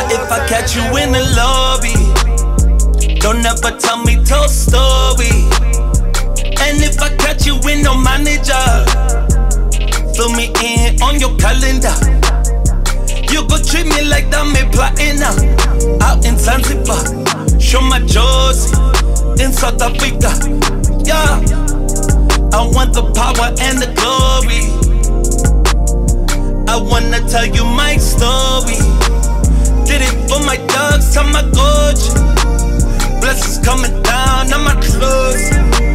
Now if I catch you in the lobby, don't ever tell me told story. And if I catch you with no manager, fill me in on your calendar. You go treat me like that, me plotting out in Zanzibar. Show my Josie in South Africa. Yeah, I want the power and the glory. I wanna tell you my story. Did it for my dogs, Tamagotchi. Blessings coming down on my clothes.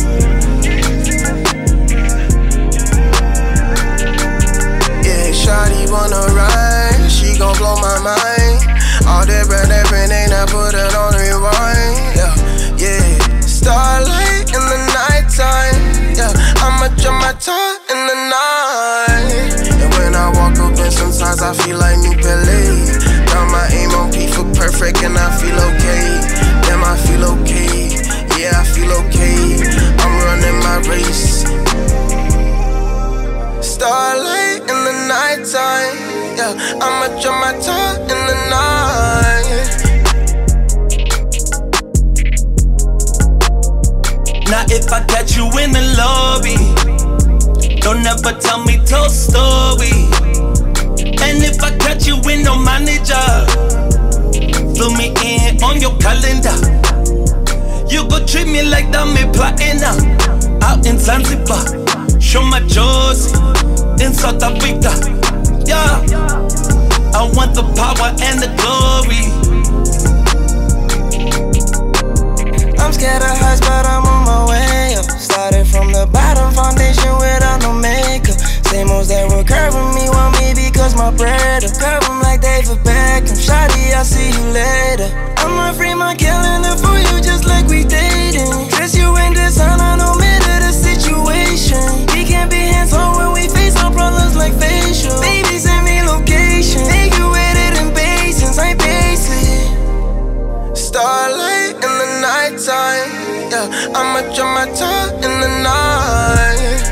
Yeah, shawty wanna ride, she gon' blow my mind. All that bread, ain't I put it on rewind. Yeah, yeah. Starlight in the nighttime. Yeah, I'ma jump my toe in the night. And when I walk up in, sometimes I feel like New Pele. Got my aim on P for perfect and I feel okay. Damn, I feel okay. Yeah, I feel okay. I'm running my race. Starlight in the nighttime. Yeah, I'ma jump my toe in the night. Now if I catch you in the lobby, don't ever tell me told story. And if I catch you with no manager, fill me in on your calendar. You go treat me like that, me plotting out in Zanzibar. Show my Josie in South Africa. Yeah, I want the power and the glory. I'm scared of heights, but I'm on my way up. Started from the bottom, foundation without no makeup. Same moves that were curving me want me because my bread up. Curve 'em like David Beckham. Shawty, I'll see you later. I'ma free my calendar for you just like we dating. Dress you in designer, no matter the situation. We can't be hands-on when we face our problems like facial. Baby, send me location. Take you with it in basins, I basic. Starlight in the nighttime. Yeah, I'ma jump my toe in the night.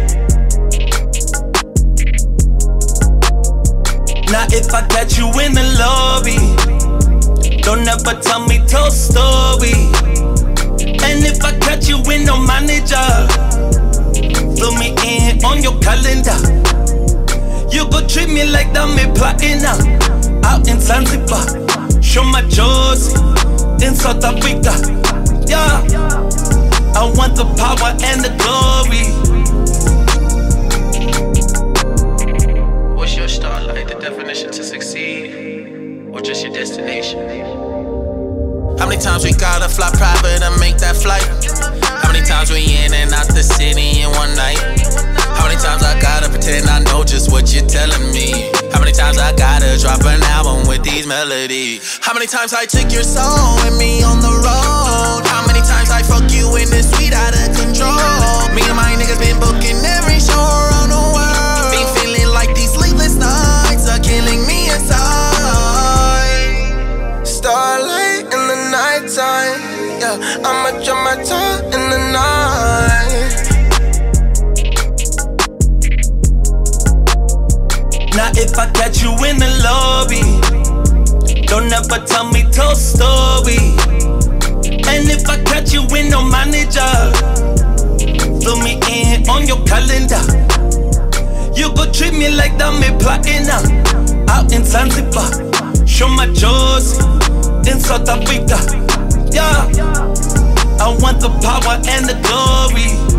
Now if I catch you in the lobby, don't ever tell me told story. And if I catch you with no manager, fill me in on your calendar. You go treat me like that, me plotting out in Zanzibar. Show my Josie in South Africa. Yeah, I want the power and the glory. What's your starlight, the definition to succeed, or just your destination? How many times we gotta fly private and make that flight? How many times we in and out the city in one night? How many times I gotta pretend I know just what you're telling me? How many times I gotta drop an album with these melodies? How many times I took your soul with me on the road? How many times I fuck you in the suite out of control? Me and my niggas been booking every show around the world. Been feeling like these sleepless nights are killing me inside. Starlight in the nighttime. Yeah, I'ma jump my toe in the night. Now if I catch you in the lobby, don't ever tell me told story. And if I catch you with no manager, fill me in on your calendar. You go treat me like that, me plotting out in Zanzibar. Show my Josie in South Africa. Yeah, I want the power and the glory.